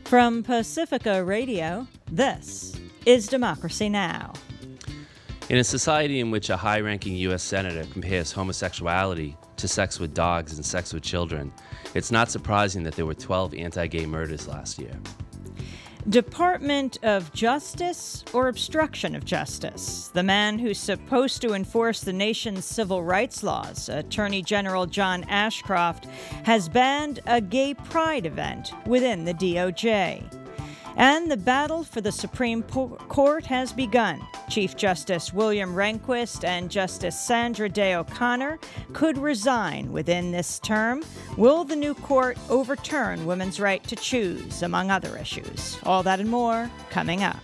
From Pacifica Radio, this is Democracy Now! In a society in which a high-ranking U.S. senator compares homosexuality to sex with dogs and sex with children, it's not surprising that there were 12 anti-gay murders last year. Department of Justice or obstruction of justice? The man who's supposed to enforce the nation's civil rights laws, Attorney General John Ashcroft, has banned a gay pride event within the DOJ. And the battle for the Supreme Court has begun. Chief Justice William Rehnquist and Justice Sandra Day O'Connor could resign within this term. Will the new court overturn women's right to choose, among other issues? All that and more coming up.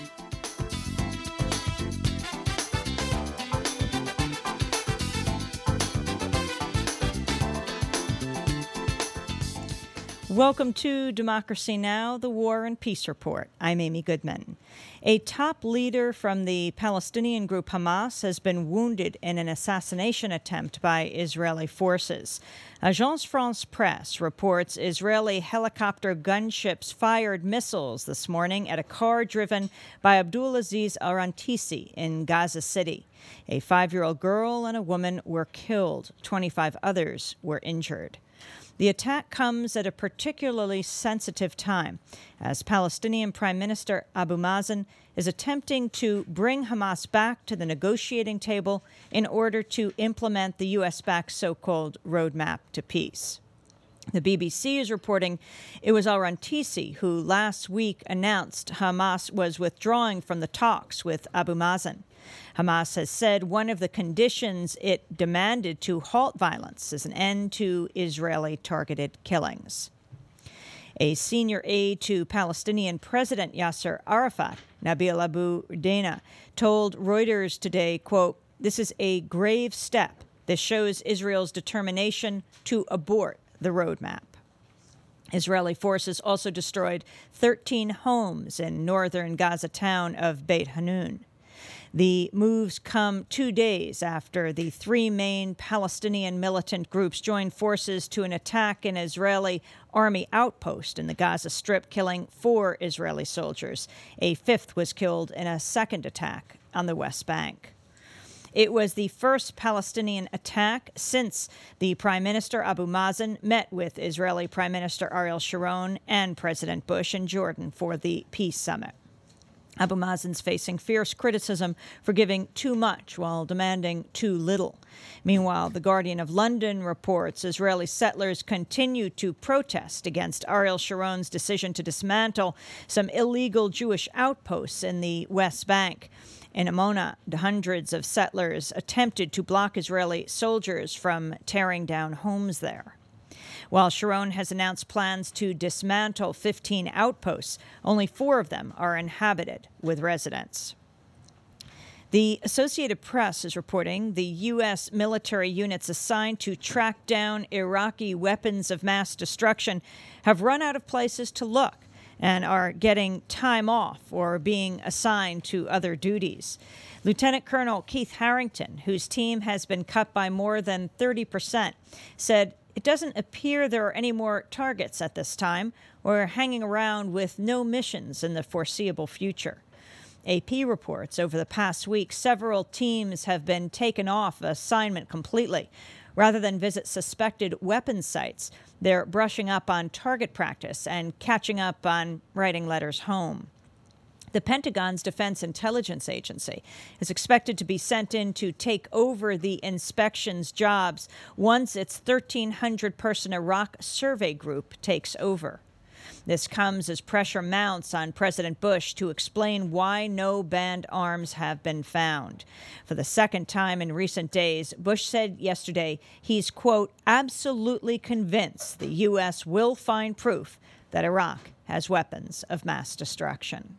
Welcome to Democracy Now!, the War and Peace Report. I'm Amy Goodman. A top leader from the Palestinian group Hamas has been wounded in an assassination attempt by Israeli forces. Agence France-Presse reports Israeli helicopter gunships fired missiles this morning at a car driven by Abdulaziz Arantisi in Gaza City. A 5-year-old girl and a woman were killed. 25 others were injured. The attack comes at a particularly sensitive time, as Palestinian Prime Minister Abu Mazen is attempting to bring Hamas back to the negotiating table in order to implement the U.S.-backed so-called roadmap to peace. The BBC is reporting it was al-Rantisi who last week announced Hamas was withdrawing from the talks with Abu Mazen. Hamas has said one of the conditions it demanded to halt violence is an end to Israeli-targeted killings. A senior aide to Palestinian President Yasser Arafat, Nabil Abu Dena, told Reuters today, quote, "This is a grave step. This shows Israel's determination to abort the roadmap." Israeli forces also destroyed 13 homes in northern Gaza town of Beit Hanun. The moves come 2 days after the 3 main Palestinian militant groups joined forces to an attack an Israeli army outpost in the Gaza Strip, killing 4 Israeli soldiers. A 5th was killed in a second attack on the West Bank. It was the first Palestinian attack since the Prime Minister Abu Mazen met with Israeli Prime Minister Ariel Sharon and President Bush in Jordan for the peace summit. Abu Mazen's facing fierce criticism for giving too much while demanding too little. Meanwhile, The Guardian of London reports Israeli settlers continue to protest against Ariel Sharon's decision to dismantle some illegal Jewish outposts in the West Bank. In Amona, hundreds of settlers attempted to block Israeli soldiers from tearing down homes there. While Sharon has announced plans to dismantle 15 outposts, only 4 of them are inhabited with residents. The Associated Press is reporting the U.S. military units assigned to track down Iraqi weapons of mass destruction have run out of places to look and are getting time off or being assigned to other duties. Lieutenant Colonel Keith Harrington, whose team has been cut by more than 30%, said, "It doesn't appear there are any more targets at this time. We're hanging around with no missions in the foreseeable future." AP reports over the past week, several teams have been taken off assignment completely. Rather than visit suspected weapon sites, they're brushing up on target practice and catching up on writing letters home. The Pentagon's Defense Intelligence Agency is expected to be sent in to take over the inspections jobs once its 1,300-person Iraq survey group takes over. This comes as pressure mounts on President Bush to explain why no banned arms have been found. For the second time in recent days, Bush said yesterday he's, quote, absolutely convinced the U.S. will find proof that Iraq has weapons of mass destruction.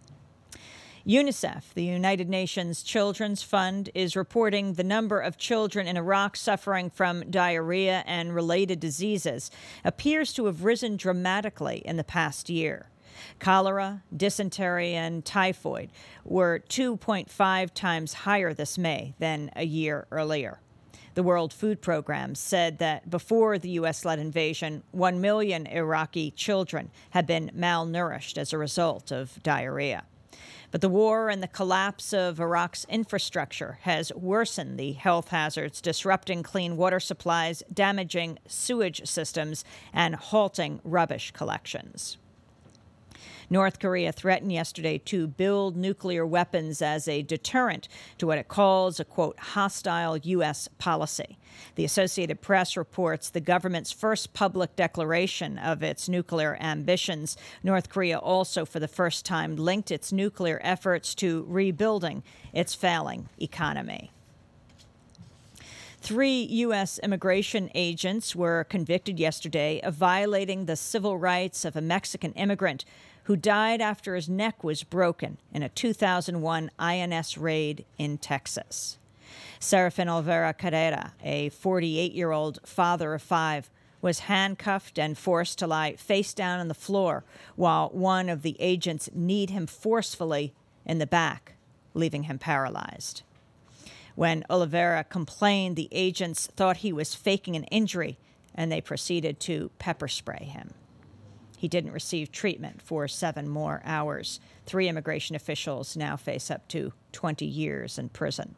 UNICEF, the United Nations Children's Fund, is reporting the number of children in Iraq suffering from diarrhea and related diseases appears to have risen dramatically in the past year. Cholera, dysentery, and typhoid were 2.5 times higher this May than a year earlier. The World Food Program said that before the U.S.-led invasion, 1 million Iraqi children had been malnourished as a result of diarrhea. But the war and the collapse of Iraq's infrastructure has worsened the health hazards, disrupting clean water supplies, damaging sewage systems, and halting rubbish collections. North Korea threatened yesterday to build nuclear weapons as a deterrent to what it calls a, quote, hostile U.S. policy. The Associated Press reports the government's first public declaration of its nuclear ambitions. North Korea also, for the first time, linked its nuclear efforts to rebuilding its failing economy. 3 U.S. immigration agents were convicted yesterday of violating the civil rights of a Mexican immigrant who died after his neck was broken in a 2001 INS raid in Texas. Serafin Olvera Carrera, a 48-year-old father of 5, was handcuffed and forced to lie face down on the floor while one of the agents kneed him forcefully in the back, leaving him paralyzed. When Oliveira complained, the agents thought he was faking an injury, and they proceeded to pepper spray him. He didn't receive treatment for 7 more hours. 3 immigration officials now face up to 20 years in prison.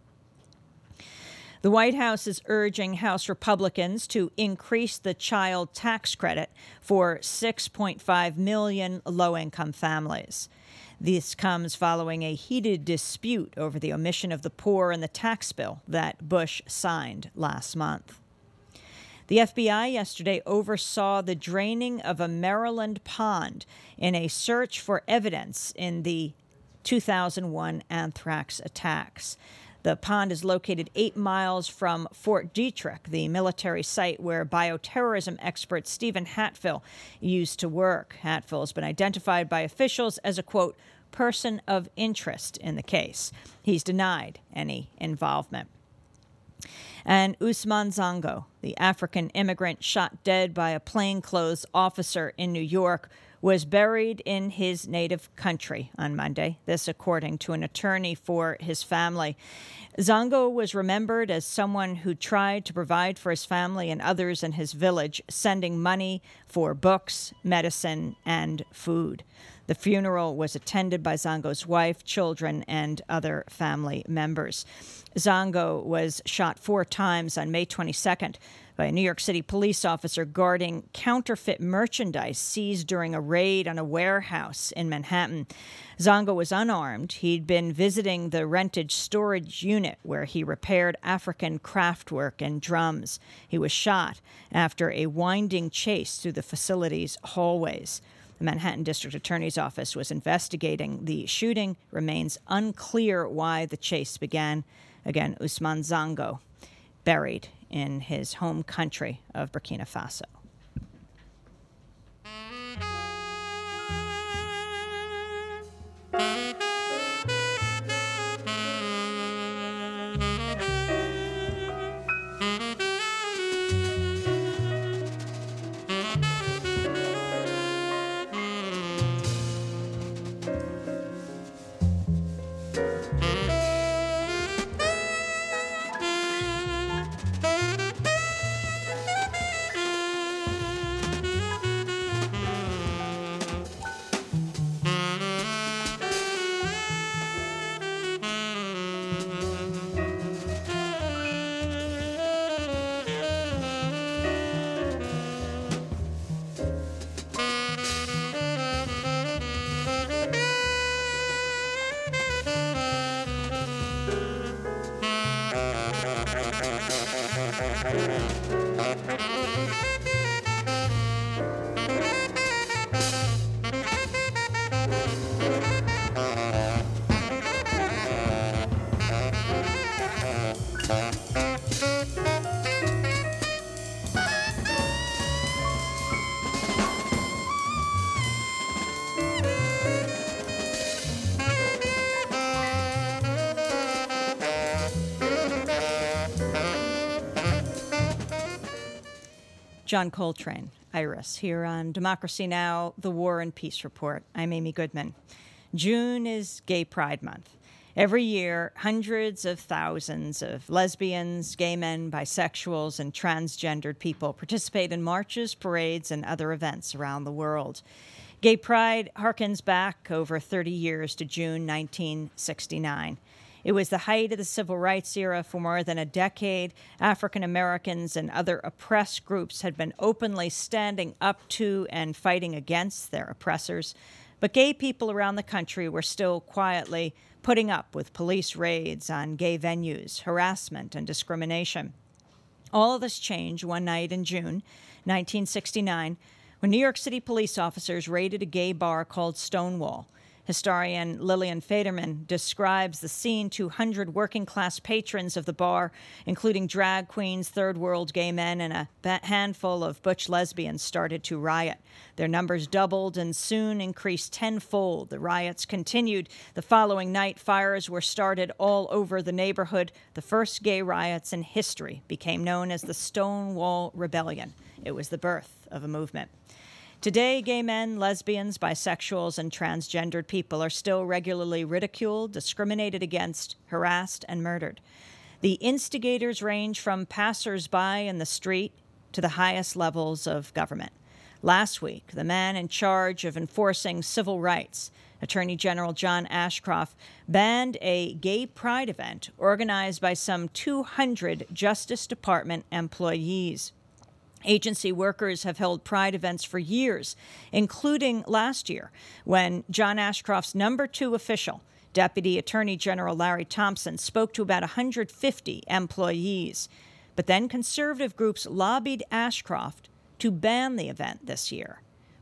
The White House is urging House Republicans to increase the child tax credit for 6.5 million low-income families. This comes following a heated dispute over the omission of the poor in the tax bill that Bush signed last month. The FBI yesterday oversaw the draining of a Maryland pond in a search for evidence in the 2001 anthrax attacks. The pond is located 8 miles from Fort Detrick, the military site where bioterrorism expert Stephen Hatfill used to work. Hatfill has been identified by officials as a, quote, person of interest in the case. He's denied any involvement. And Ousmane Sonko, the African immigrant shot dead by a plainclothes officer in New York, was buried in his native country on Monday, this according to an attorney for his family. Sonko was remembered as someone who tried to provide for his family and others in his village, sending money for books, medicine, and food. The funeral was attended by Sonko's wife, children, and other family members. Sonko was shot 4 times on May 22nd by a New York City police officer guarding counterfeit merchandise seized during a raid on a warehouse in Manhattan. Sonko was unarmed. He'd been visiting the rented storage unit where he repaired African craftwork and drums. He was shot after a winding chase through the facility's hallways. The Manhattan District Attorney's Office was investigating the shooting. Remains unclear why the chase began. Again, Ousmane Sonko, buried in his home country of Burkina Faso. John Coltrane, Iris, here on Democracy Now!, The War and Peace Report. I'm Amy Goodman. June is Gay Pride Month. Every year, hundreds of thousands of lesbians, gay men, bisexuals, and transgendered people participate in marches, parades, and other events around the world. Gay Pride harkens back over 30 years to June 1969. It was the height of the civil rights era. For more than a decade, African Americans and other oppressed groups had been openly standing up to and fighting against their oppressors. But gay people around the country were still quietly putting up with police raids on gay venues, harassment, and discrimination. All of this changed one night in June 1969 when New York City police officers raided a gay bar called Stonewall. Historian Lillian Faderman describes the scene. 200 working-class patrons of the bar, including drag queens, third-world gay men, and a handful of butch lesbians, started to riot. Their numbers doubled and soon increased tenfold. The riots continued. The following night, fires were started all over the neighborhood. The first gay riots in history became known as the Stonewall Rebellion. It was the birth of a movement. Today, gay men, lesbians, bisexuals, and transgendered people are still regularly ridiculed, discriminated against, harassed, and murdered. The instigators range from passers-by in the street to the highest levels of government. Last week, the man in charge of enforcing civil rights, Attorney General John Ashcroft, banned a gay pride event organized by some 200 Justice Department employees. Agency workers have held pride events for years, including last year when John Ashcroft's number 2 official, Deputy Attorney General Larry Thompson, spoke to about 150 employees. But then conservative groups lobbied Ashcroft to ban the event this year.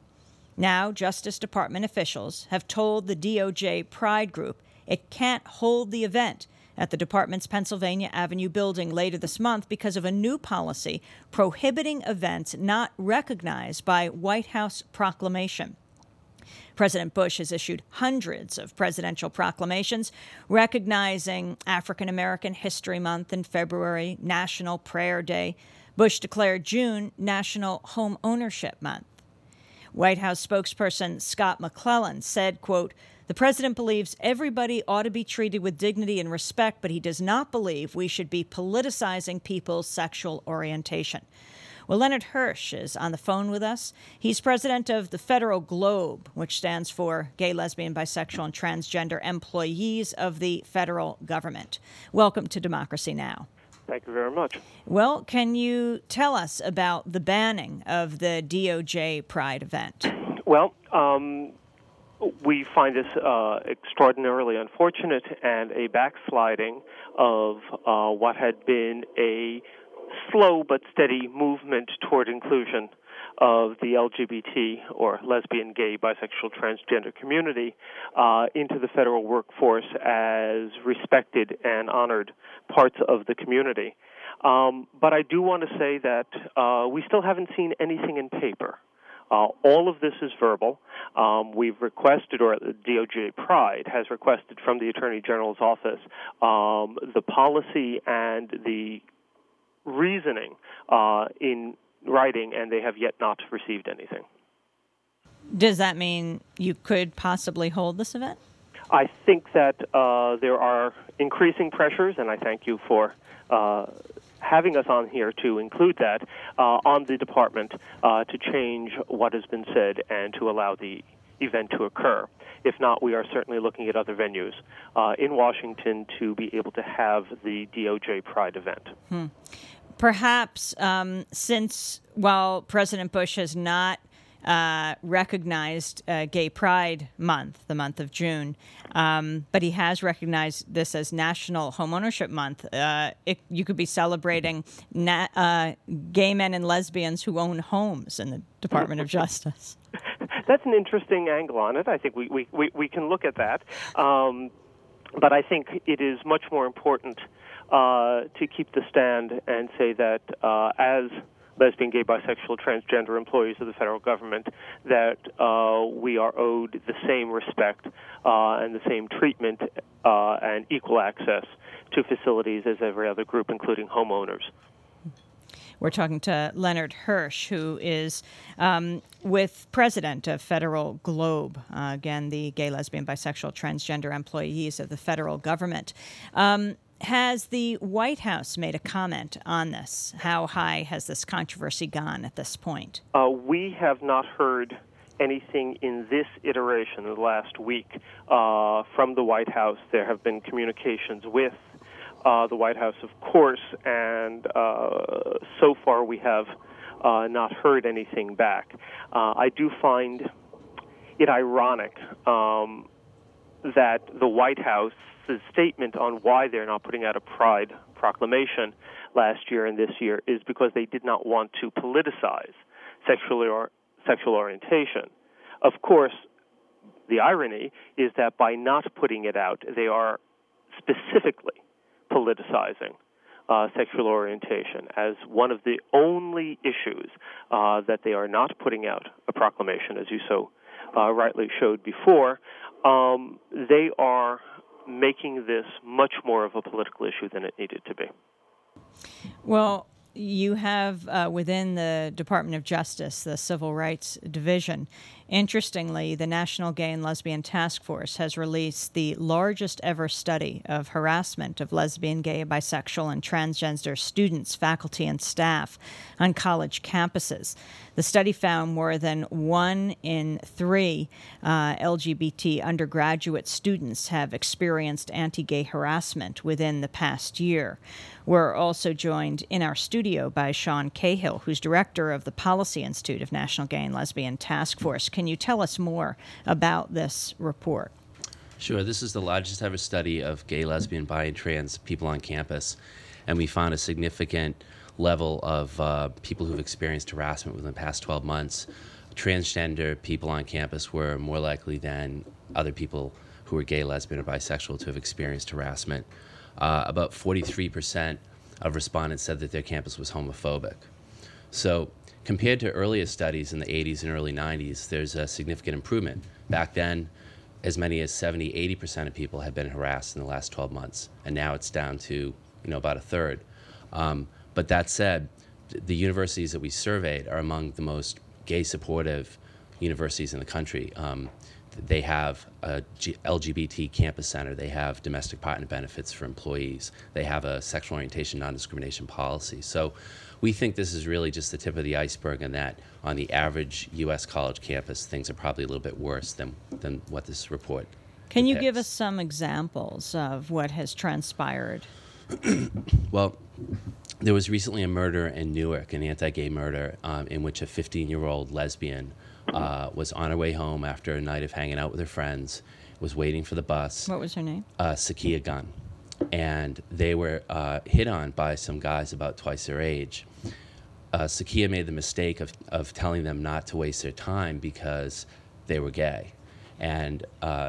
Now, Justice Department officials have told the DOJ Pride Group it can't hold the event at the department's Pennsylvania Avenue building later this month because of a new policy prohibiting events not recognized by White House proclamation. President Bush has issued hundreds of presidential proclamations recognizing African American History Month in February, National Prayer Day. Bush declared June National Home Ownership Month. White House spokesperson Scott McClellan said, quote, "The president believes everybody ought to be treated with dignity and respect, but he does not believe we should be politicizing people's sexual orientation." Well, Leonard Hirsch is on the phone with us. He's president of the Federal Globe, which stands for Gay, Lesbian, Bisexual, and Transgender Employees of the Federal Government. Welcome to Democracy Now! Thank you very much. Well, can you tell us about the banning of the DOJ Pride event? Well, we find this extraordinarily unfortunate and a backsliding of what had been a slow but steady movement toward inclusion of the LGBT or lesbian, gay, bisexual, transgender community into the federal workforce as respected and honored parts of the community. But I do want to say that we still haven't seen anything in paper. All of this is verbal. We've requested, or the DOJ Pride has requested from the Attorney General's office, the policy and the reasoning in writing, and they have yet not received anything. Does that mean you could possibly hold this event? I think that there are increasing pressures, and I thank you for having us on here to include that, on the department to change what has been said and to allow the event to occur. If not, we are certainly looking at other venues in Washington to be able to have the DOJ Pride event. Perhaps since, while President Bush has not recognized Gay Pride Month, the month of June, but he has recognized this as National Homeownership Month. You could be celebrating gay men and lesbians who own homes in the Department of Justice. That's an interesting angle on it. I think we can look at that. But I think it is much more important to keep the stand and say that as lesbian, gay, bisexual, transgender employees of the federal government, that we are owed the same respect and the same treatment and equal access to facilities as every other group, including homeowners. We're talking to Leonard Hirsch, who is with president of Federal Globe, again, the gay, lesbian, bisexual, transgender employees of the federal government. Has the White House made a comment on this? How high has this controversy gone at this point? We have not heard anything in this iteration of the last week from the White House. There have been communications with the White House, of course, and so far we have not heard anything back. I do find it ironic that the White House's statement on why they're not putting out a Pride proclamation last year and this year is because they did not want to politicize sexual orientation. Of course, the irony is that by not putting it out, they are specifically politicizing sexual orientation as one of the only issues that they are not putting out a proclamation, as you so rightly showed before. They are making this much more of a political issue than it needed to be. Well, you have within the Department of Justice, the Civil Rights Division, interestingly, the National Gay and Lesbian Task Force has released the largest ever study of harassment of lesbian, gay, bisexual, and transgender students, faculty, and staff on college campuses. The study found more than 1 in 3 LGBT undergraduate students have experienced anti-gay harassment within the past year. We're also joined in our studio by Sean Cahill, who's director of the Policy Institute of National Gay and Lesbian Task Force. Can you tell us more about this report? Sure. This is the largest ever study of gay, lesbian, bi, and trans people on campus, and we found a significant level of people who've experienced harassment within the past 12 months. Transgender people on campus were more likely than other people who were gay, lesbian, or bisexual to have experienced harassment. About 43% of respondents said that their campus was homophobic. So compared to earlier studies in the 80s and early 90s, there's a significant improvement. Back then, as many as 70-80% of people had been harassed in the last 12 months, and now it's down to about a third. But that said, the universities that we surveyed are among the most gay-supportive universities in the country. They have a LGBT campus center. They have domestic partner benefits for employees. They have a sexual orientation non-discrimination policy. So we think this is really just the tip of the iceberg, and that on the average U.S. college campus, things are probably a little bit worse than what this report Can you depicts. give us some examples of what has transpired? Well, there was recently a murder in Newark, an anti-gay murder, in which a 15-year-old lesbian was on her way home after a night of hanging out with her friends, was waiting for the bus. What was her name? Sakia Gunn. And they were hit on by some guys about twice their age. Sakia made the mistake of telling them not to waste their time because they were gay. And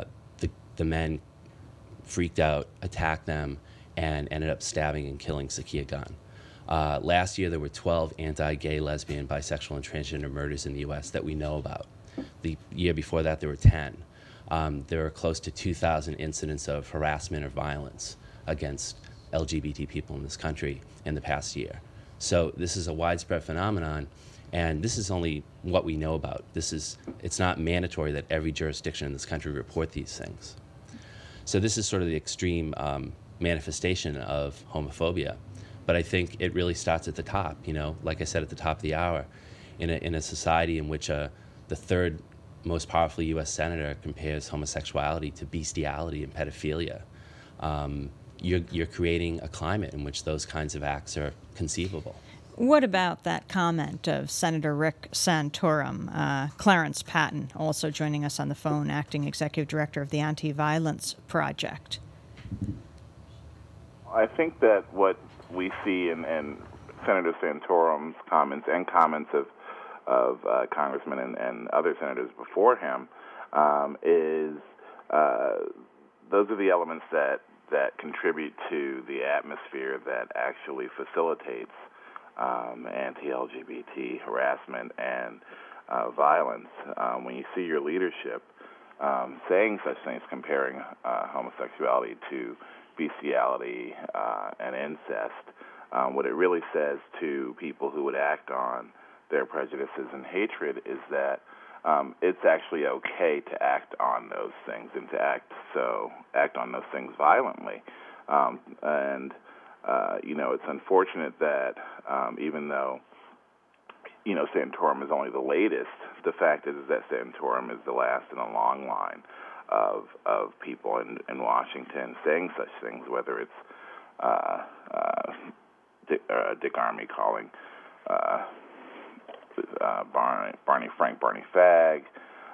the men freaked out, attacked them, and ended up stabbing and killing Sakia Gunn. Last year, there were 12 anti-gay, lesbian, bisexual, and transgender murders in the U.S. that we know about. The year before that, there were 10. There are close to 2,000 incidents of harassment or violence against LGBT people in this country in the past year. So this is a widespread phenomenon, and this is only what we know about. It's not mandatory that every jurisdiction in this country report these things. So this is sort of the extreme manifestation of homophobia. But I think it really starts at the top, like I said at the top of the hour, in a society in which the third most powerful U.S. senator compares homosexuality to bestiality and pedophilia. You're creating a climate in which those kinds of acts are conceivable. What about that comment of Senator Rick Santorum? Clarence Patton, also joining us on the phone, acting executive director of the Anti-Violence Project. I think that what we see in Senator Santorum's comments and comments of congressmen and other senators before him is those are the elements that contribute to the atmosphere that actually facilitates anti-LGBT harassment and violence. When you see your leadership saying such things, comparing homosexuality to bestiality and incest, what it really says to people who would act on their prejudices and hatred is that it's actually okay to act on those things and to act on those things violently. It's unfortunate that even though Santorum is only the latest, the fact is that Santorum is the last in a long line of people in Washington saying such things, whether it's Dick Armey calling Barney Frank Barney Fag,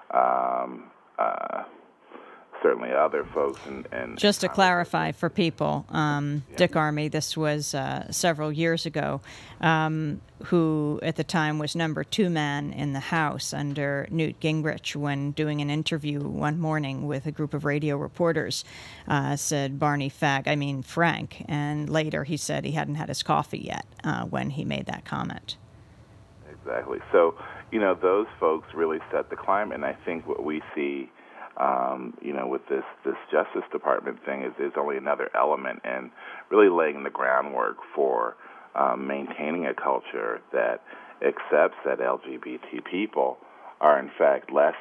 certainly other folks. And just to clarify for people, Dick Armey, this was several years ago, who at the time was number 2 man in the House under Newt Gingrich, when doing an interview one morning with a group of radio reporters, said Barney Fag, Frank, and later he said he hadn't had his coffee yet when he made that comment. Exactly. So, those folks really set the climate, and I think what we see with this Justice Department thing is only another element in really laying the groundwork for maintaining a culture that accepts that LGBT people are in fact less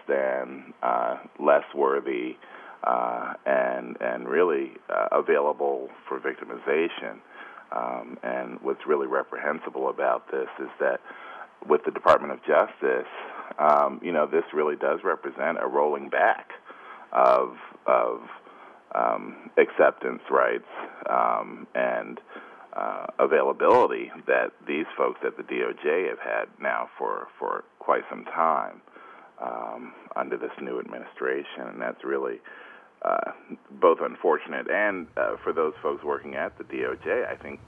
worthy and really available for victimization. And what's really reprehensible about this is that with the Department of Justice, this really does represent a rolling back of acceptance rights and availability that these folks at the DOJ have had now for quite some time under this new administration, and that's really both unfortunate and for those folks working at the DOJ, I think,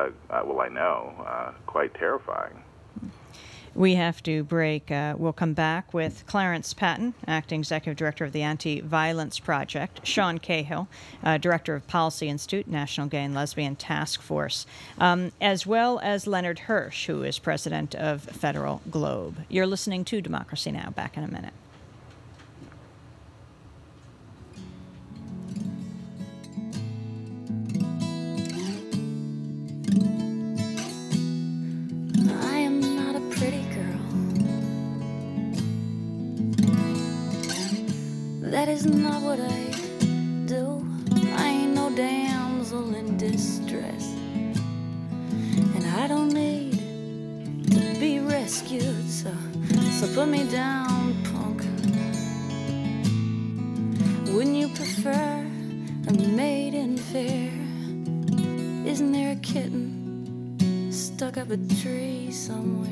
quite terrifying. We have to break. We'll come back with Clarence Patton, Acting Executive Director of the Anti-Violence Project, Sean Cahill, Director of Policy Institute, National Gay and Lesbian Task Force, as well as Leonard Hirsch, who is President of Federal Globe. You're listening to Democracy Now! Back in a minute. That is not what I do. I ain't no damsel in distress, and I don't need to be rescued, so put me down, punk. Wouldn't you prefer a maiden fair? Isn't there a kitten stuck up a tree somewhere?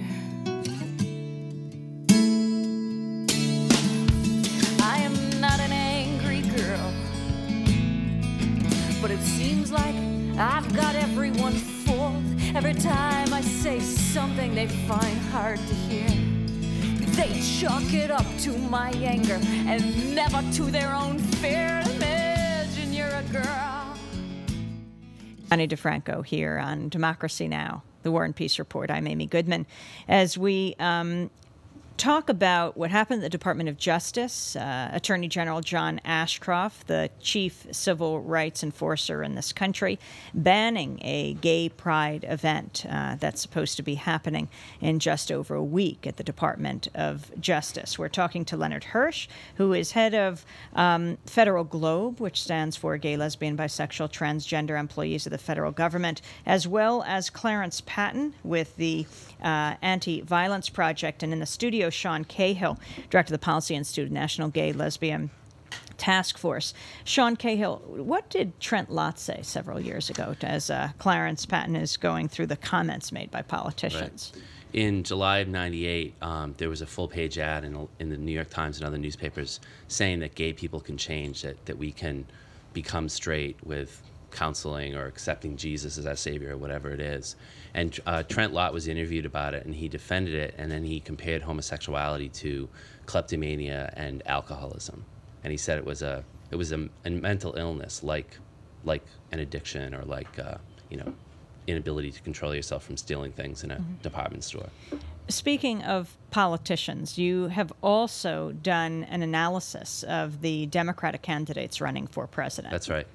But it seems like I've got everyone fooled. Every time I say something they find hard to hear, they chalk it up to my anger and never to their own fear. Imagine you're a girl. Ani DeFranco here on Democracy Now!, the War and Peace Report. I'm Amy Goodman. As we talk about what happened at the Department of Justice, Attorney General John Ashcroft, the chief civil rights enforcer in this country, banning a gay pride event that's supposed to be happening in just over a week at the Department of Justice. We're talking to Leonard Hirsch, who is head of Federal Globe, which stands for Gay, Lesbian, Bisexual, Transgender Employees of the Federal Government, as well as Clarence Patton with the Anti-Violence Project, and in the studio, Sean Cahill, Director of the Policy Institute, National Gay Lesbian Task Force. Sean Cahill, what did Trent Lott say several years ago as Clarence Patton is going through the comments made by politicians? Right. In July of '98, there was a full-page ad in the New York Times and other newspapers saying that gay people can change, that we can become straight with counseling or accepting Jesus as our savior or whatever it is. And Trent Lott was interviewed about it, and he defended it, and then he compared homosexuality to kleptomania and alcoholism. And he said it was a mental illness, like an addiction or inability to control yourself from stealing things in a department store. Speaking of politicians, you have also done an analysis of the Democratic candidates running for president. That's right.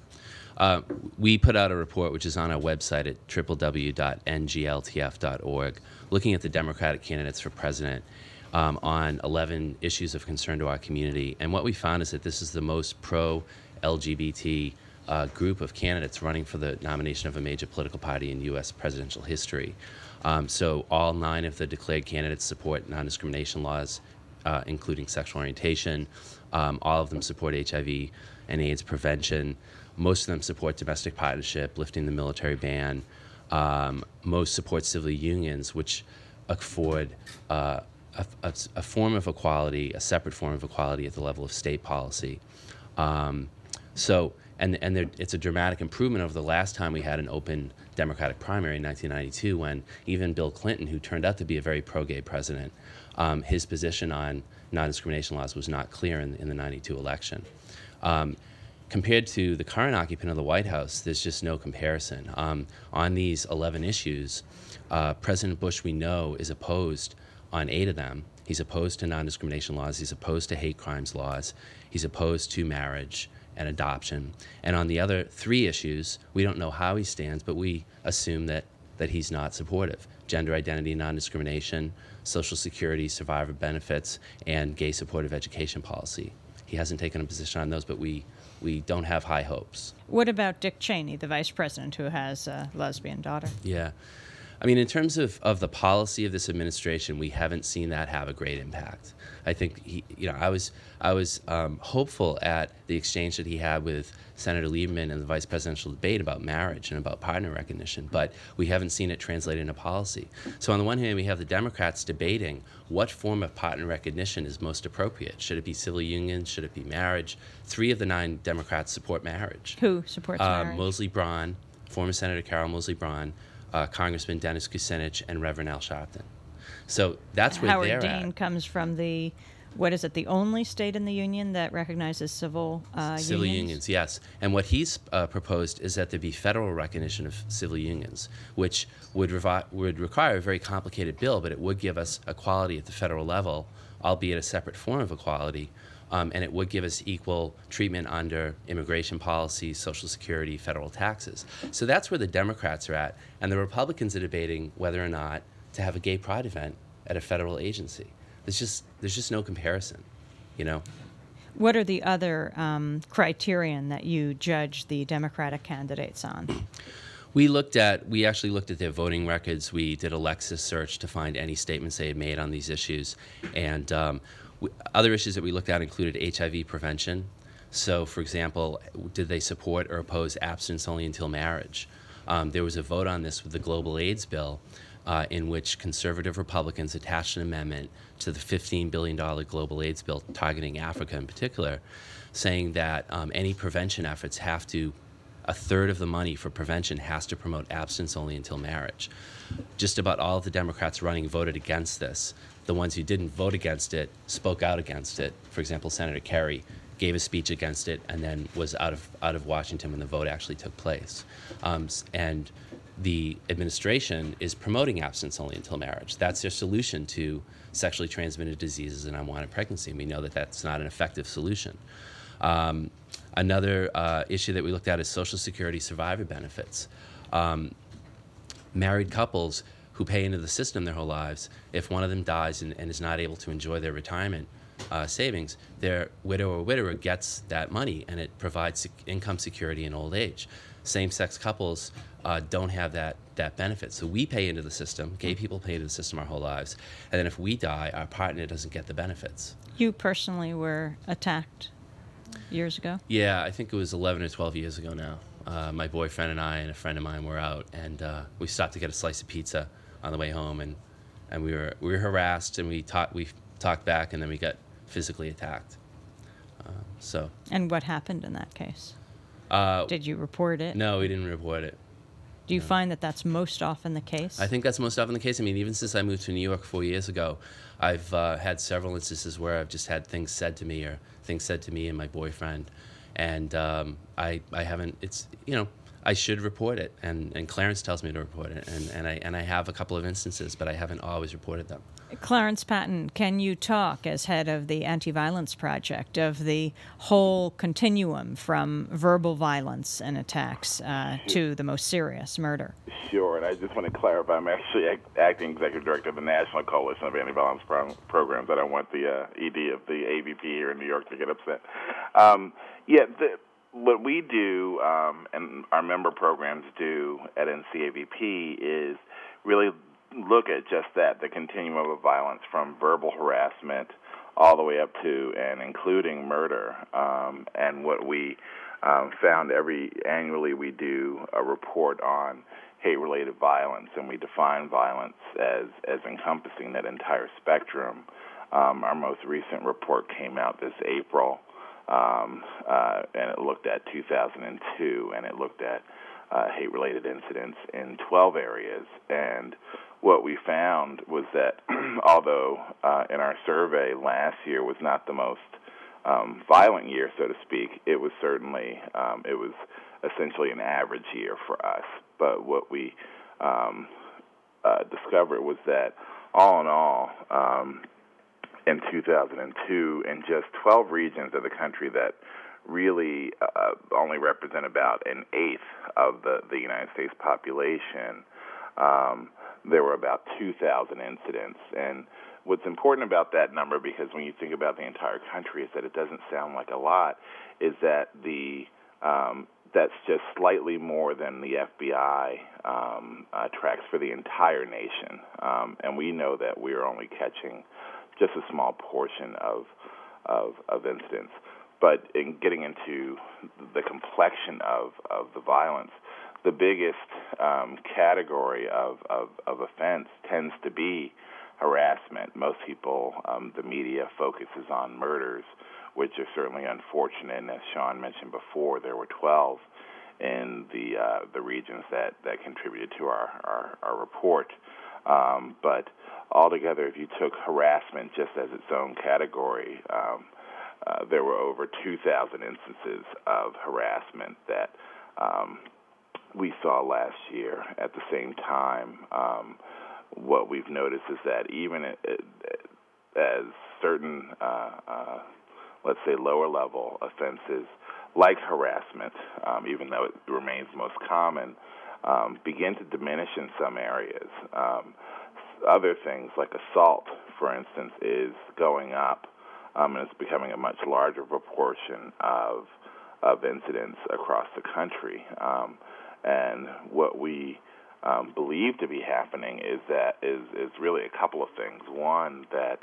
We put out a report, which is on our website at www.ngltf.org, looking at the Democratic candidates for president on 11 issues of concern to our community. And what we found is that this is the most pro-LGBT group of candidates running for the nomination of a major political party in U.S. presidential history. So all 9 of the declared candidates support non-discrimination laws, including sexual orientation. All of them support HIV and AIDS prevention. Most of them support domestic partnership, lifting the military ban. Most support civil unions, which afford a form of equality, a separate form of equality at the level of state policy. It's a dramatic improvement over the last time we had an open Democratic primary in 1992, when even Bill Clinton, who turned out to be a very pro-gay president, his position on non-discrimination laws was not clear in the 92 election. Compared to the current occupant of the White House, there's just no comparison. On these 11 issues, President Bush, we know, is opposed on 8 of them. He's opposed to non-discrimination laws. He's opposed to hate crimes laws. He's opposed to marriage and adoption. And on the other 3 issues, we don't know how he stands, but we assume that he's not supportive. Gender identity, non-discrimination, Social Security, survivor benefits, and gay supportive education policy. He hasn't taken a position on those, but we don't have high hopes. What about Dick Cheney, the vice president who has a lesbian daughter? Yeah. I mean, in terms of the policy of this administration, we haven't seen that have a great impact. I think I was hopeful at the exchange that he had with Senator Lieberman in the vice presidential debate about marriage and about partner recognition, but we haven't seen it translate into policy. So on the one hand, we have the Democrats debating what form of partner recognition is most appropriate. Should it be civil unions? Should it be marriage? 3 of the 9 Democrats support marriage. Who supports marriage? Mosley Braun, former Senator Carol Mosley Braun, Congressman Dennis Kucinich, and Reverend Al Sharpton. So that's where they're at. Howard Dean comes from the only state in the union that recognizes civil unions, yes. And what he's proposed is that there be federal recognition of civil unions, which would require a very complicated bill, but it would give us equality at the federal level, albeit a separate form of equality. And it would give us equal treatment under immigration policy, Social Security, federal taxes. So that's where the Democrats are at. And the Republicans are debating whether or not to have a gay pride event at a federal agency. There's just no comparison, you know? What are the other criterion that you judge the Democratic candidates on? We actually looked at their voting records. We did a Lexis search to find any statements they had made on these issues. And other issues that we looked at included HIV prevention. So, for example, did they support or oppose abstinence only until marriage? There was a vote on this with the Global AIDS bill, in which conservative Republicans attached an amendment to the $15 billion global AIDS bill targeting Africa in particular, saying that any prevention efforts a third of the money for prevention has to promote abstinence only until marriage. Just about all of the Democrats running voted against this. The ones who didn't vote against it spoke out against it. For example, Senator Kerry gave a speech against it and then was out of Washington when the vote actually took place. And the administration is promoting abstinence only until marriage. That's their solution to sexually transmitted diseases and unwanted pregnancy. And we know that that's not an effective solution. Another issue that we looked at is Social Security survivor benefits. Married couples who pay into the system their whole lives, if one of them dies and is not able to enjoy their retirement savings, their widow or widower gets that money, and it provides income security in old age. Same-sex couples don't have that benefit. So we pay into the system, gay people pay into the system our whole lives, and then if we die, our partner doesn't get the benefits. You personally were attacked years ago? Yeah, I think it was 11 or 12 years ago now. My boyfriend and I and a friend of mine were out, and we stopped to get a slice of pizza on the way home, and we were harassed, and we talked back, and then we got physically attacked. And what happened in that case? Did you report it? No, we didn't report it. Do you find that that's most often the case? I think that's most often the case. I mean, even since I moved to New York 4 years ago, I've had several instances where I've just had things said to me or things said to me and my boyfriend. And I haven't, I should report it, and Clarence tells me to report it, and I have a couple of instances, but I haven't always reported them. Clarence Patton, can you talk, as head of the Anti-Violence Project, of the whole continuum from verbal violence and attacks to the most serious murder? Sure, and I just want to clarify, I'm actually acting executive director of the National Coalition of Anti-Violence Programs. I don't want the ED of the AVP here in New York to get upset. What we do, and our member programs do at NCAVP, is really look at just that, the continuum of violence from verbal harassment all the way up to and including murder. And what we found annually we do a report on hate-related violence, and we define violence as encompassing that entire spectrum. Our most recent report came out this April, and it looked at 2002, and it looked at hate-related incidents in 12 areas. And what we found was that although in our survey last year was not the most violent year, so to speak, it was certainly, it was essentially an average year for us. But what we discovered was that all in all, in 2002, in just 12 regions of the country that really only represent about an eighth of the United States population, there were about 2,000 incidents. And what's important about that number, because when you think about the entire country, is that it doesn't sound like a lot, is that that's just slightly more than the FBI tracks for the entire nation. And we know that we're only catching just a small portion of incidents. But in getting into the complexion of the violence, the biggest category of offense tends to be harassment. Most people, the media focuses on murders, which are certainly unfortunate. And as Sean mentioned before, there were 12 in the regions that contributed to our report. But altogether, if you took harassment just as its own category, there were over 2,000 instances of harassment that we saw last year. At the same time, what we've noticed is that even as certain, let's say, lower-level offenses like harassment, even though it remains most common, begin to diminish in some areas. Other things like assault, for instance, is going up, and it's becoming a much larger proportion of incidents across the country. And what we believe to be happening is really a couple of things. One, that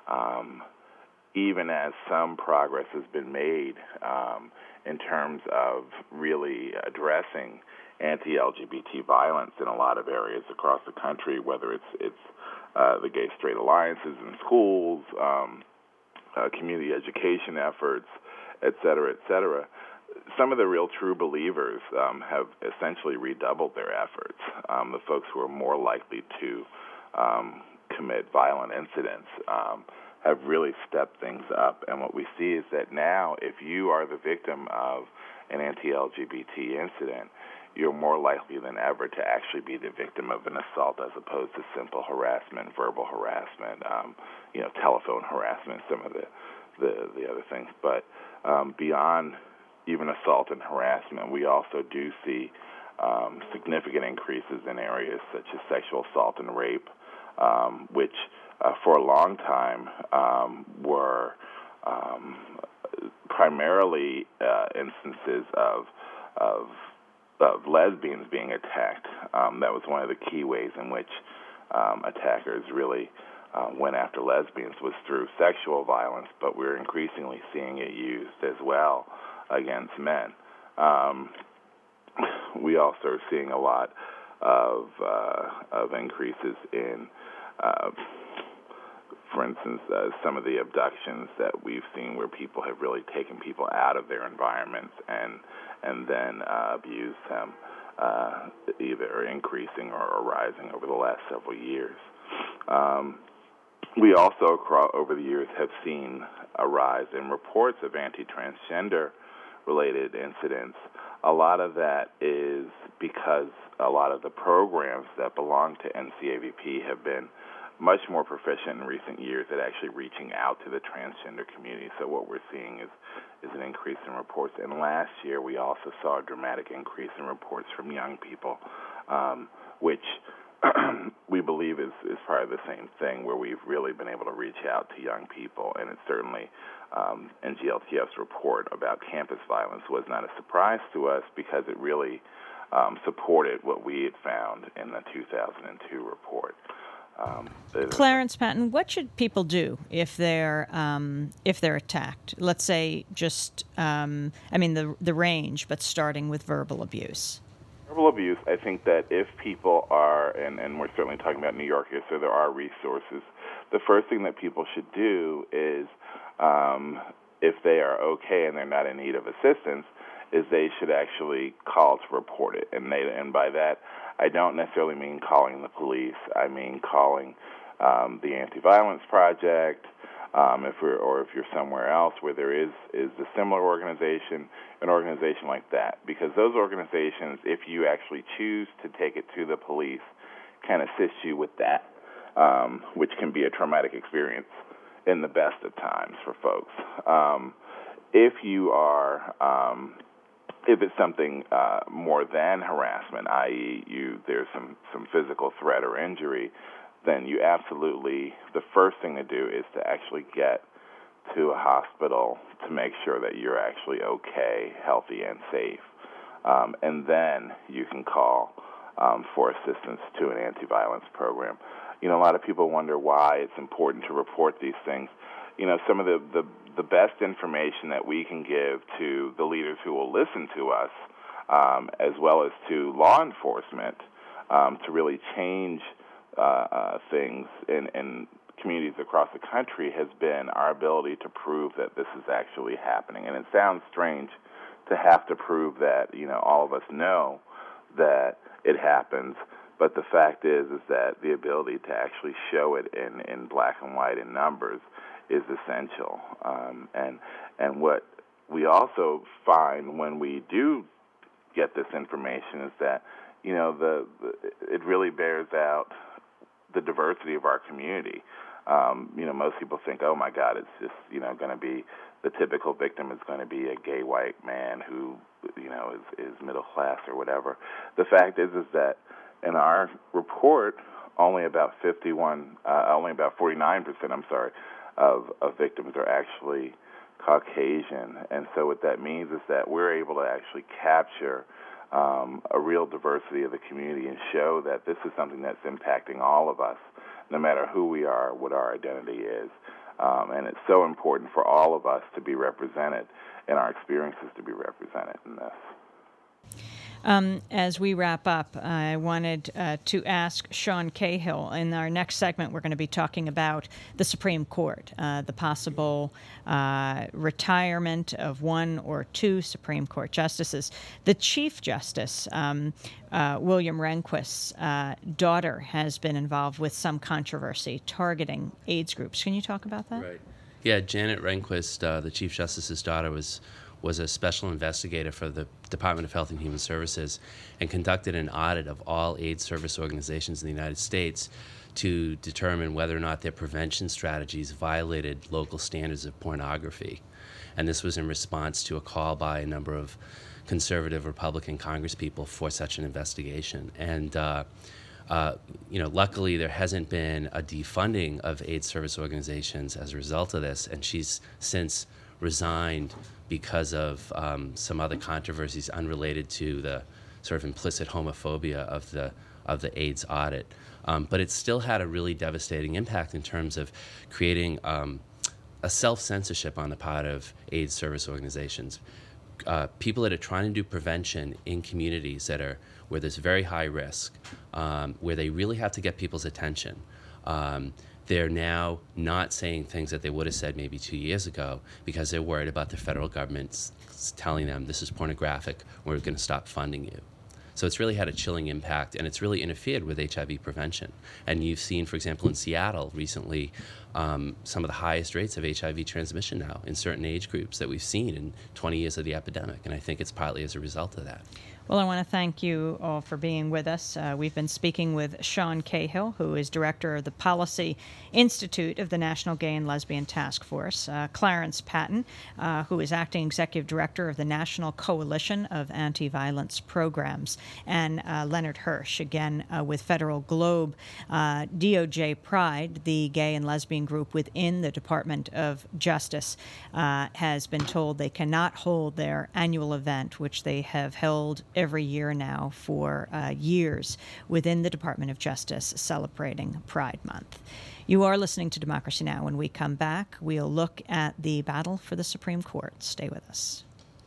even as some progress has been made in terms of really addressing anti-LGBT violence in a lot of areas across the country, whether it's the Gay Straight Alliances in schools, community education efforts, et cetera, some of the real true believers have essentially redoubled their efforts. The folks who are more likely to commit violent incidents have really stepped things up. And what we see is that now, if you are the victim of an anti-LGBT incident, you're more likely than ever to actually be the victim of an assault as opposed to simple harassment, verbal harassment, telephone harassment, some of the other things. But beyond even assault and harassment, we also do see significant increases in areas such as sexual assault and rape, which for a long time were primarily instances of lesbians being attacked. That was one of the key ways in which attackers really went after lesbians, was through sexual violence, but we're increasingly seeing it used as well against men. We also are seeing a lot of increases in, for instance, some of the abductions that we've seen where people have really taken people out of their environments and then abused them, either increasing or rising over the last several years. We also, over the years, have seen a rise in reports of anti-transgender related incidents. A lot of that is because a lot of the programs that belong to NCAVP have been much more proficient in recent years at actually reaching out to the transgender community. So what we're seeing is an increase in reports. And last year we also saw a dramatic increase in reports from young people, which we believe is part of the same thing, where we've really been able to reach out to young people. And it's certainly NGLTF's report about campus violence was not a surprise to us, because it really supported what we had found in the 2002 report. Clarence Patton, what should people do if they're attacked? Let's say just, the range, but starting with verbal abuse. Verbal abuse, I think that if people are, and we're certainly talking about New York here, so there are resources. The first thing that people should do is, if they are okay and they're not in need of assistance, is they should actually call to report it. And by that, I don't necessarily mean calling the police. I mean calling the Anti-Violence Project, if you're somewhere else where there is a similar organization, an organization like that. Because those organizations, if you actually choose to take it to the police, can assist you with that, which can be a traumatic experience in the best of times for folks. If you are if it's something more than harassment, i.e. there's some physical threat or injury, then you absolutely, the first thing to do is to actually get to a hospital to make sure that you're actually okay, healthy, and safe. And then you can call for assistance to an anti-violence program. A lot of people wonder why it's important to report these things. Some of the best information that we can give to the leaders who will listen to us, as well as to law enforcement, to really change things in communities across the country, has been our ability to prove that this is actually happening. And it sounds strange to have to prove that, all of us know that it happens, but the fact is that the ability to actually show it in black and white in numbers is essential. And what we also find when we do get this information is that, it really bears out the diversity of our community. Most people think, oh my God, it's just, going to be, the typical victim is going to be a gay white man who, is middle class or whatever. The fact is that in our report, only about 49%, of victims are actually Caucasian. And so what that means is that we're able to actually capture a real diversity of the community and show that this is something that's impacting all of us, no matter who we are, what our identity is. And it's so important for all of us to be represented and our experiences to be represented in this. As we wrap up, I wanted to ask Sean Cahill. In our next segment, we're going to be talking about the Supreme Court, the possible retirement of one or two Supreme Court justices. The Chief Justice, William Rehnquist's daughter, has been involved with some controversy targeting AIDS groups. Can you talk about that? Right. Yeah, Janet Rehnquist, the Chief Justice's daughter, was a special investigator for the Department of Health and Human Services and conducted an audit of all AIDS service organizations in the United States to determine whether or not their prevention strategies violated local standards of pornography. And this was in response to a call by a number of conservative Republican congresspeople for such an investigation. And luckily there hasn't been a defunding of AIDS service organizations as a result of this, and she's since resigned because of some other controversies unrelated to the sort of implicit homophobia of the AIDS audit. But it still had a really devastating impact in terms of creating a self-censorship on the part of AIDS service organizations. People that are trying to do prevention in communities where there's very high risk, where they really have to get people's attention. They're now not saying things that they would have said maybe 2 years ago because they're worried about the federal government telling them this is pornographic, we're going to stop funding you. So it's really had a chilling impact, and it's really interfered with HIV prevention. And you've seen, for example, in Seattle recently, some of the highest rates of HIV transmission now in certain age groups that we've seen in 20 years of the epidemic. And I think it's partly as a result of that. Well, I want to thank you all for being with us. We've been speaking with Sean Cahill, who is director of the Policy Institute of the National Gay and Lesbian Task Force, Clarence Patton, who is acting executive director of the National Coalition of Anti-Violence Programs, and Leonard Hirsch, again with Federal Globe. DOJ Pride, the gay and lesbian group within the Department of Justice, has been told they cannot hold their annual event, which they have held every year now for years within the Department of Justice, celebrating Pride Month. You are listening to Democracy Now! When we come back, we'll look at the battle for the Supreme Court. Stay with us.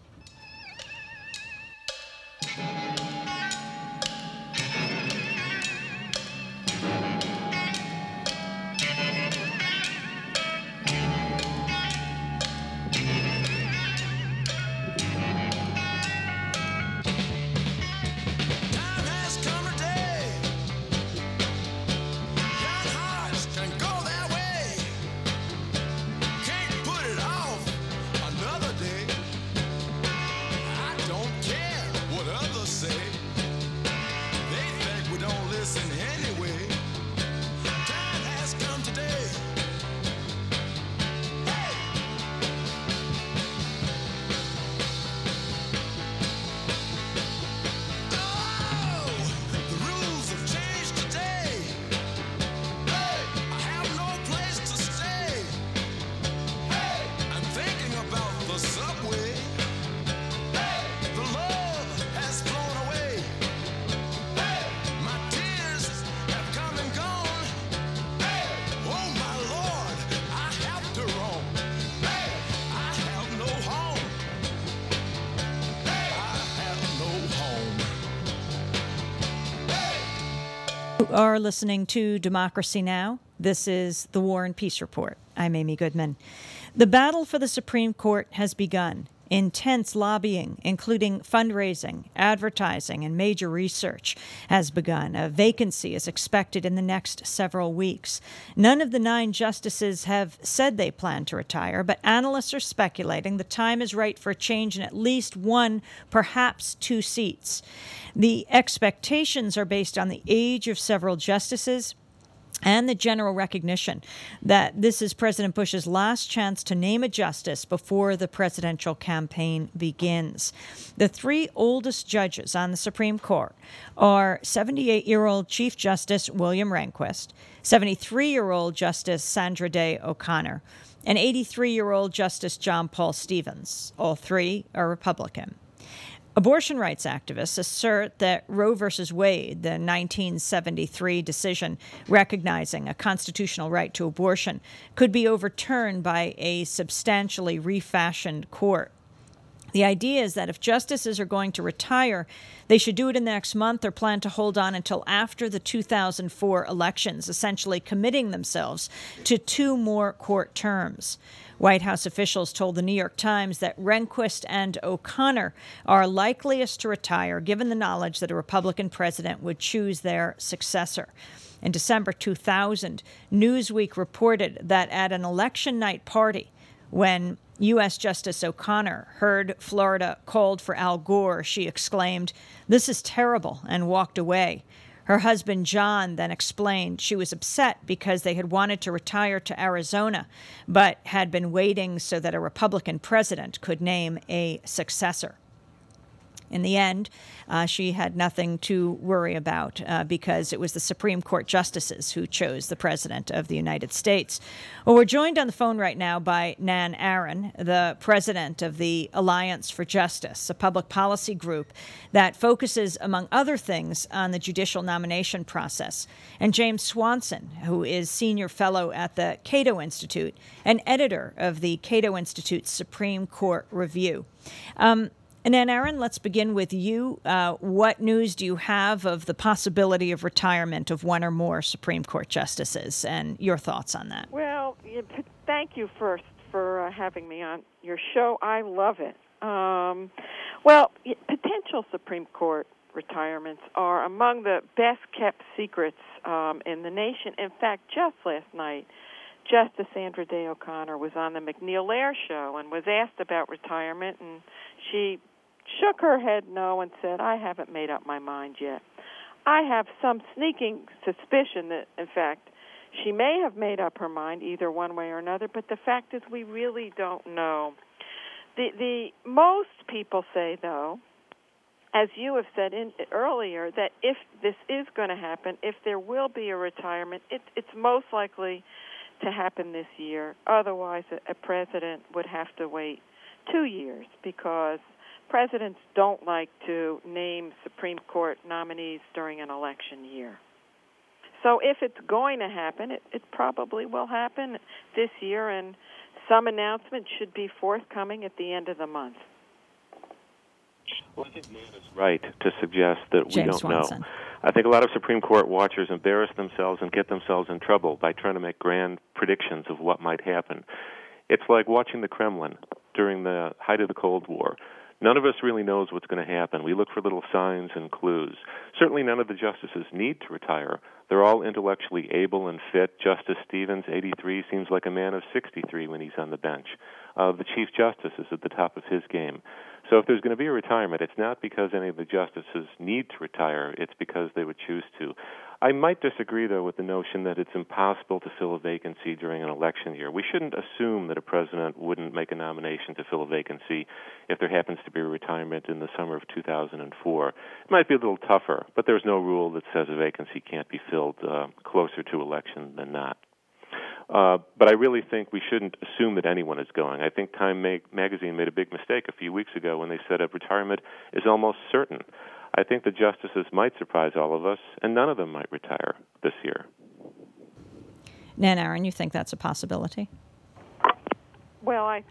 You are listening to Democracy Now! This is the War and Peace Report. I'm Amy Goodman. The battle for the Supreme Court has begun. Intense lobbying, including fundraising, advertising, and major research, has begun. A vacancy is expected in the next several weeks. None of the 9 justices have said they plan to retire, but analysts are speculating the time is right for a change in at least 1, perhaps 2 seats. The expectations are based on the age of several justices and the general recognition that this is President Bush's last chance to name a justice before the presidential campaign begins. The 3 oldest judges on the Supreme Court are 78-year-old Chief Justice William Rehnquist, 73-year-old Justice Sandra Day O'Connor, and 83-year-old Justice John Paul Stevens. All 3 are Republican. Abortion rights activists assert that Roe v. Wade, the 1973 decision recognizing a constitutional right to abortion, could be overturned by a substantially refashioned court. The idea is that if justices are going to retire, they should do it in the next month or plan to hold on until after the 2004 elections, essentially committing themselves to 2 more court terms. White House officials told the New York Times that Rehnquist and O'Connor are likeliest to retire, given the knowledge that a Republican president would choose their successor. In December 2000, Newsweek reported that at an election night party, when U.S. Justice O'Connor heard Florida called for Al Gore, she exclaimed, "This is terrible," and walked away. Her husband, John, then explained she was upset because they had wanted to retire to Arizona, but had been waiting so that a Republican president could name a successor. In the end, she had nothing to worry about because it was the Supreme Court justices who chose the President of the United States. Well, we're joined on the phone right now by Nan Aaron, the president of the Alliance for Justice, a public policy group that focuses, among other things, on the judicial nomination process, and James Swanson, who is senior fellow at the Cato Institute and editor of the Cato Institute's Supreme Court Review. And then, Aaron, let's begin with you. What news do you have of the possibility of retirement of 1 or more Supreme Court justices, and your thoughts on that? Well, thank you first for having me on your show. I love it. Potential Supreme Court retirements are among the best-kept secrets in the nation. In fact, just last night, Justice Sandra Day O'Connor was on the MacNeil Lehrer show and was asked about retirement, and she shook her head no and said, I haven't made up my mind yet. I have some sneaking suspicion that, in fact, she may have made up her mind either one way or another, but the fact is we really don't know. The most people say, though, as you have said earlier, that if this is going to happen, if there will be a retirement, it's most likely to happen this year. Otherwise, a president would have to wait 2 years because presidents don't like to name Supreme Court nominees during an election year. So if it's going to happen, it probably will happen this year, and some announcement should be forthcoming at the end of the month. Well, I think Nan is right to suggest that we James don't Swanson. know. I think a lot of Supreme Court watchers embarrass themselves and get themselves in trouble by trying to make grand predictions of what might happen. It's like watching the Kremlin during the height of the Cold War. None of us really knows what's going to happen. We look for little signs and clues. Certainly none of the justices need to retire. They're all intellectually able and fit. Justice Stevens, 83, seems like a man of 63 when he's on the bench. The Chief Justice is at the top of his game. So if there's going to be a retirement, it's not because any of the justices need to retire. It's because they would choose to. I might disagree, though, with the notion that it's impossible to fill a vacancy during an election year. We shouldn't assume that a president wouldn't make a nomination to fill a vacancy if there happens to be a retirement in the summer of 2004. It might be a little tougher, but there's no rule that says a vacancy can't be filled closer to election than not. But I really think we shouldn't assume that anyone is going. I think Time magazine made a big mistake a few weeks ago when they said a retirement is almost certain. I think the justices might surprise all of us, and none of them might retire this year. Nan Aaron, you think that's a possibility? Well, I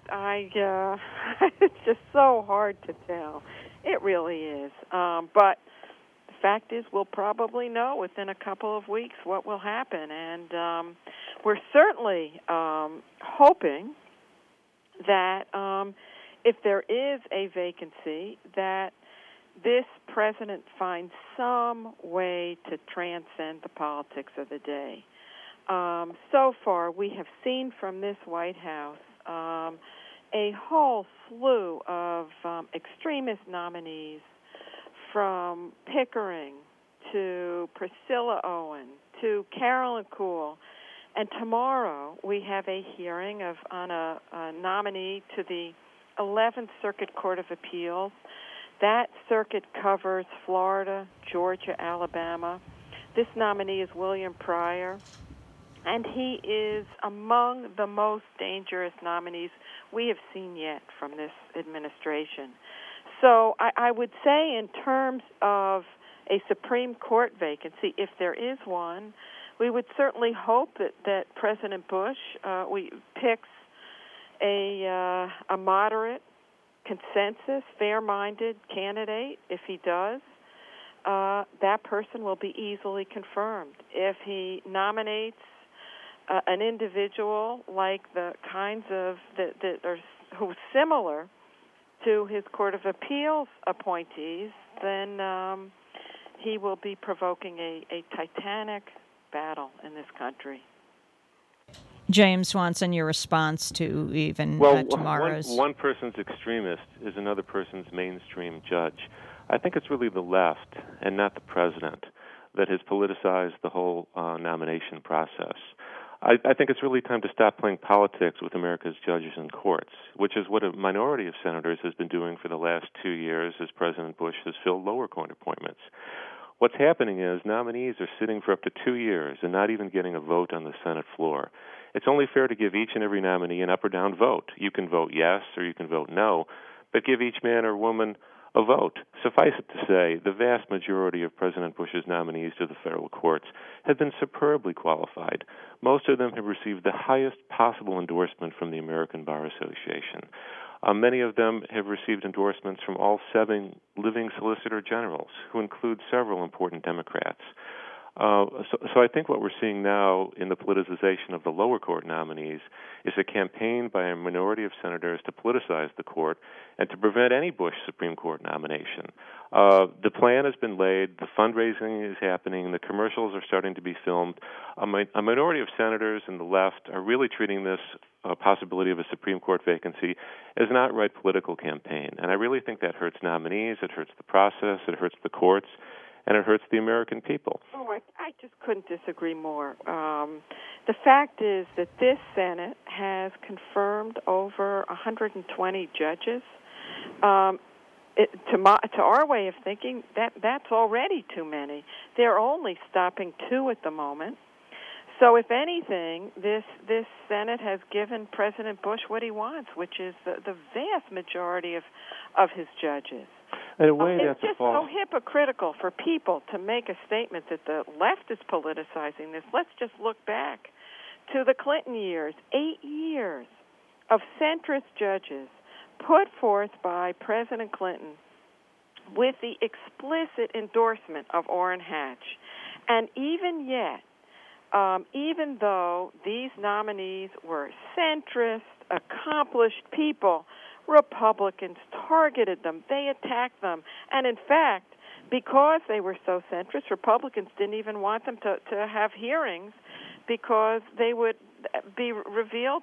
it's just so hard to tell. It really is. But the fact is, we'll probably know within a couple of weeks what will happen, and we're certainly hoping that if there is a vacancy, that this president finds some way to transcend the politics of the day. So far, we have seen from this White House a whole slew of extremist nominees, from Pickering to Priscilla Owen to Carolyn Kuhl. And tomorrow we have a hearing on a nominee to the 11th Circuit Court of Appeals. That circuit covers Florida, Georgia, Alabama. This nominee is William Pryor, and he is among the most dangerous nominees we have seen yet from this administration. So I would say in terms of a Supreme Court vacancy, if there is one, we would certainly hope that President Bush picks a moderate, consensus, fair-minded candidate. If he does, that person will be easily confirmed. If he nominates an individual like the kinds of that are who's similar to his Court of Appeals appointees, then he will be provoking a titanic battle in this country. James Swanson, your response to even tomorrow's... One person's extremist is another person's mainstream judge. I think it's really the left and not the president that has politicized the whole nomination process. I think it's really time to stop playing politics with America's judges and courts, which is what a minority of senators has been doing for the last 2 years as President Bush has filled lower court appointments. What's happening is nominees are sitting for up to 2 years and not even getting a vote on the Senate floor. It's only fair to give each and every nominee an up or down vote. You can vote yes or you can vote no, but give each man or woman a vote. Suffice it to say, the vast majority of President Bush's nominees to the federal courts have been superbly qualified. Most of them have received the highest possible endorsement from the American Bar Association. Many of them have received endorsements from all 7 living Solicitor Generals, who include several important Democrats. So I think what we're seeing now in the politicization of the lower court nominees is a campaign by a minority of senators to politicize the court and to prevent any Bush Supreme Court nomination. The plan has been laid, the fundraising is happening, the commercials are starting to be filmed. A minority of senators in the left are really treating this possibility of a Supreme Court vacancy as an outright political campaign. And I really think that hurts nominees, it hurts the process, it hurts the courts, and it hurts the American people. Oh, I just couldn't disagree more. The fact is that this Senate has confirmed over 120 judges. To our way of thinking, that's already too many. They're only stopping 2 at the moment. So, if anything, this Senate has given President Bush what he wants, which is the vast majority of his judges. In a way, it's just so hypocritical for people to make a statement that the left is politicizing this. Let's just look back to the Clinton years, 8 years of centrist judges put forth by President Clinton with the explicit endorsement of Orrin Hatch. And even yet, even though these nominees were centrist, accomplished people, Republicans targeted them. They attacked them. And in fact, because they were so centrist, Republicans didn't even want them to have hearings because they would be revealed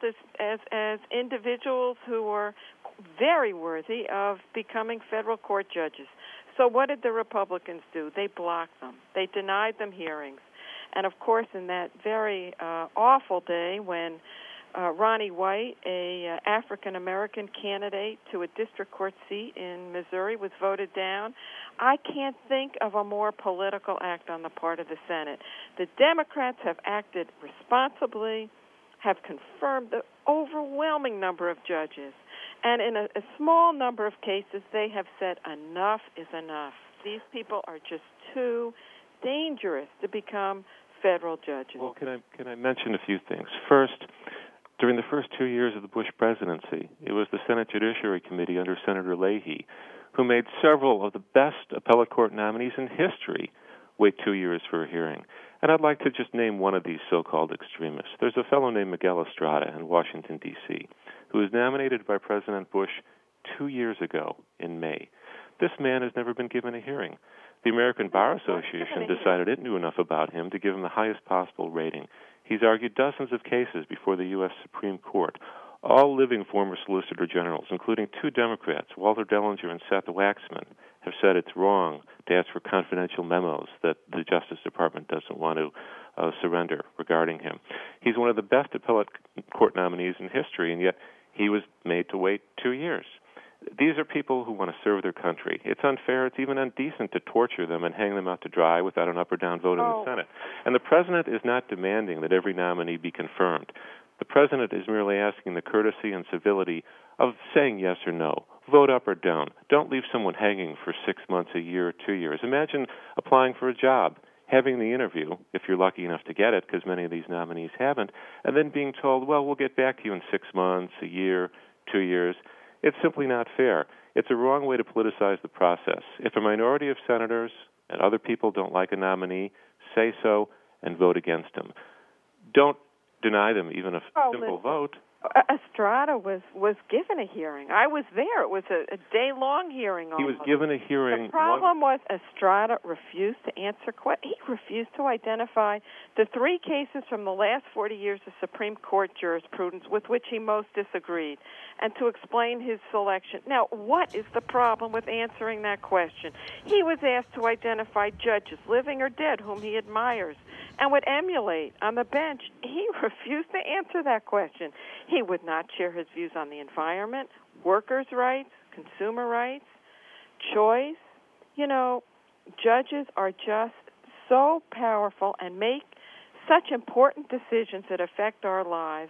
as individuals who were very worthy of becoming federal court judges. So what did the Republicans do? They blocked them. They denied them hearings. And, of course, in that very awful day when Ronnie White, a African-American candidate to a district court seat in Missouri, was voted down, I can't think of a more political act on the part of the Senate. The Democrats have acted responsibly, have confirmed the overwhelming number of judges, and in a small number of cases, they have said enough is enough. These people are just too dangerous to become federal judges. Well, can I mention a few things? First, during the first 2 years of the Bush presidency, it was the Senate Judiciary Committee under Senator Leahy who made several of the best appellate court nominees in history wait 2 years for a hearing. And I'd like to just name one of these so-called extremists. There's a fellow named Miguel Estrada in Washington, D.C., who was nominated by President Bush 2 years ago in May. This man has never been given a hearing. The American Bar Association decided it knew enough about him to give him the highest possible rating. He's argued dozens of cases before the U.S. Supreme Court. All living former Solicitor Generals, including 2 Democrats, Walter Dellinger and Seth Waxman, have said it's wrong to ask for confidential memos that the Justice Department doesn't want to surrender regarding him. He's one of the best appellate court nominees in history, and yet he was made to wait 2 years. These are people who want to serve their country. It's unfair, it's even indecent to torture them and hang them out to dry without an up or down vote in the Senate. And the President is not demanding that every nominee be confirmed. The President is merely asking the courtesy and civility of saying yes or no, vote up or down. Don't leave someone hanging for 6 months, a year, 2 years. Imagine applying for a job, having the interview, if you're lucky enough to get it, because many of these nominees haven't, and then being told, well, we'll get back to you in 6 months, a year, 2 years. It's simply not fair. It's a wrong way to politicize the process. If a minority of senators and other people don't like a nominee, say so and vote against him. Don't deny them even a simple vote. Estrada was given a hearing. I was there. It was a day-long hearing. He was given a hearing. The problem was Estrada refused to answer questions. He refused to identify the 3 cases from the last 40 years of Supreme Court jurisprudence with which he most disagreed, and to explain his selection. Now, what is the problem with answering that question? He was asked to identify judges, living or dead, whom he admires and would emulate on the bench. He refused to answer that question. He would not share his views on the environment, workers' rights, consumer rights, choice. You know, judges are just so powerful and make such important decisions that affect our lives.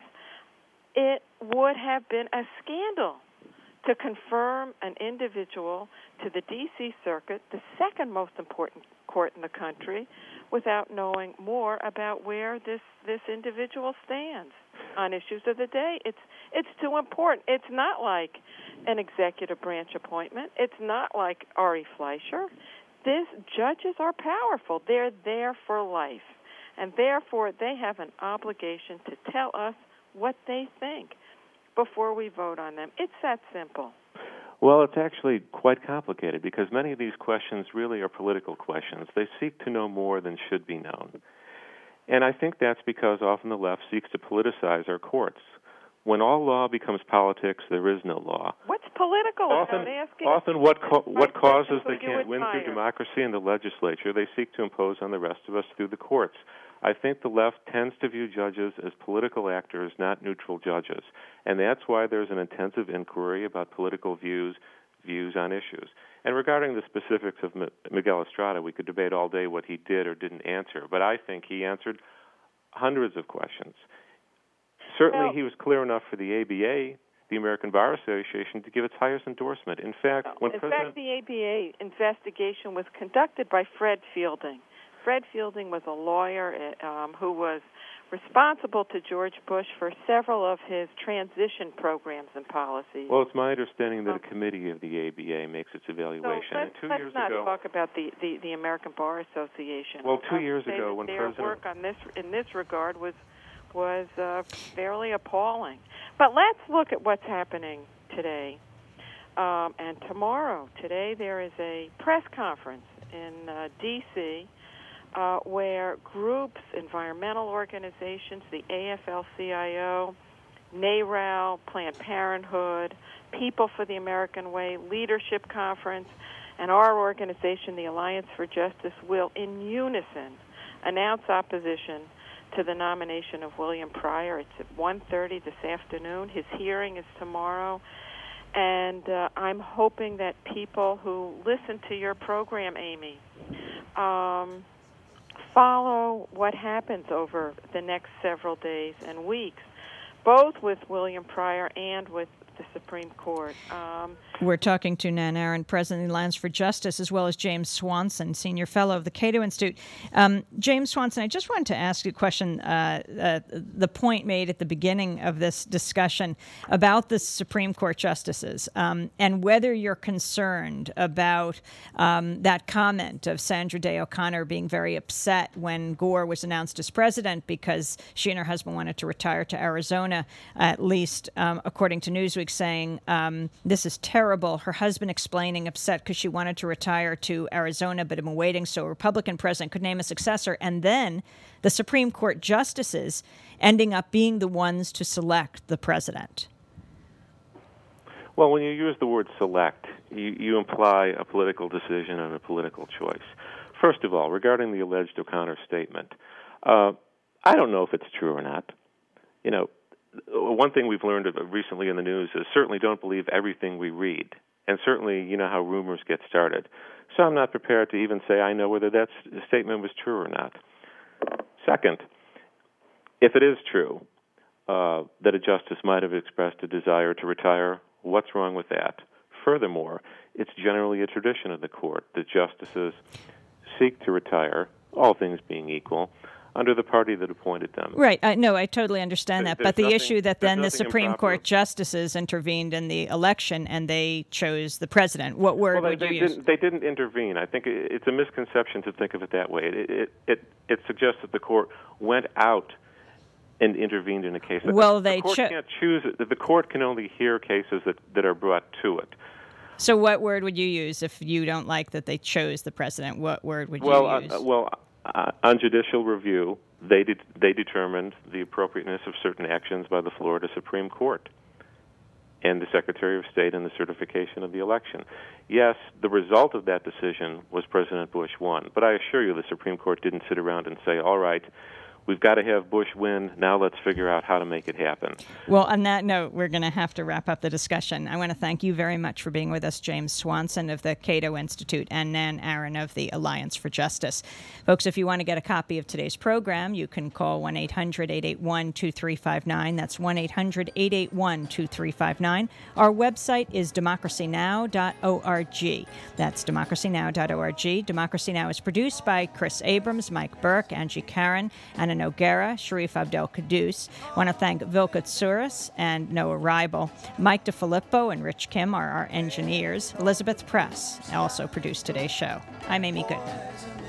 It would have been a scandal to confirm an individual to the D.C. Circuit, the second most important court in the country, without knowing more about where this individual stands on issues of the day. It's too important. It's not like an executive branch appointment. It's not like Ari Fleischer. judges are powerful. They're there for life, and therefore they have an obligation to tell us what they think before we vote on them. It's that simple. Well, it's actually quite complicated because many of these questions really are political questions. They seek to know more than should be known. And I think that's because often the left seeks to politicize our courts. When all law becomes politics, there is no law. What's political about asking? Often what causes they can't win through democracy and the legislature, they seek to impose on the rest of us through the courts. I think the left tends to view judges as political actors, not neutral judges. And that's why there's an intensive inquiry about political views on issues. And regarding the specifics of Miguel Estrada, we could debate all day what he did or didn't answer. But I think he answered hundreds of questions. Certainly, he was clear enough for the ABA, the American Bar Association, to give its highest endorsement. In fact, the ABA investigation was conducted by Fred Fielding. Fred Fielding was a lawyer who was responsible to George Bush for several of his transition programs and policies. Well, it's my understanding that a committee of the ABA makes its evaluation. So let's not talk about the American Bar Association. Well, 2 years ago, when their work on in this regard was fairly appalling. But let's look at what's happening today and tomorrow. Today there is a press conference in D.C. Where groups, environmental organizations, the AFL-CIO, NARAL, Planned Parenthood, People for the American Way, Leadership Conference, and our organization, the Alliance for Justice, will in unison announce opposition to the nomination of William Pryor. It's at 1:30 this afternoon. His hearing is tomorrow. And I'm hoping that people who listen to your program, Amy, follow what happens over the next several days and weeks, both with William Pryor and with the Supreme Court. We're talking to Nan Aaron, President of the Alliance for Justice, as well as James Swanson, Senior Fellow of the Cato Institute. James Swanson, I just wanted to ask you a question, the point made at the beginning of this discussion about the Supreme Court justices and whether you're concerned about that comment of Sandra Day O'Connor being very upset when Gore was announced as president because she and her husband wanted to retire to Arizona, at least according to Newsweek, saying this is terrible. Her husband explaining upset because she wanted to retire to Arizona but had been waiting so a Republican president could name a successor. And then the Supreme Court justices ending up being the ones to select the president. Well, when you use the word select, you imply a political decision and a political choice. First of all, regarding the alleged O'Connor statement, I don't know if it's true or not. You know, one thing we've learned recently in the news is certainly don't believe everything we read. And certainly, you know how rumors get started. So I'm not prepared to even say I know whether that statement was true or not. Second, if it is true that a justice might have expressed a desire to retire, what's wrong with that? Furthermore, it's generally a tradition of the court that justices seek to retire, all things being equal, under the party that appointed them. Right. No, I totally understand that. But the issue that then the Supreme Court justices intervened in the election and they chose the president. What word would you use? They didn't intervene. I think it's a misconception to think of it that way. It suggests that the court went out and intervened in a case. Well, the court can't choose it. The court can only hear cases that are brought to it. So what word would you use if you don't like that they chose the president? What word would you use? On judicial review, they determined the appropriateness of certain actions by the Florida Supreme Court and the Secretary of State in the certification of the election. Yes, the result of that decision was President Bush won, but I assure you the Supreme Court didn't sit around and say, all right, we've got to have Bush win. Now let's figure out how to make it happen. Well, on that note, we're going to have to wrap up the discussion. I want to thank you very much for being with us, James Swanson of the Cato Institute and Nan Aaron of the Alliance for Justice. Folks, if you want to get a copy of today's program, you can call 1-800-881-2359. That's 1-800-881-2359. Our website is democracynow.org. That's democracynow.org. Democracy Now! Is produced by Chris Abrams, Mike Burke, Angie Karen, and Anna Noguera, Sharif Abdel Caduce. I want to thank Vilka Tsouras and Noah Reibel. Mike DeFilippo and Rich Kim are our engineers. Elizabeth Press also produced today's show. I'm Amy Goodman.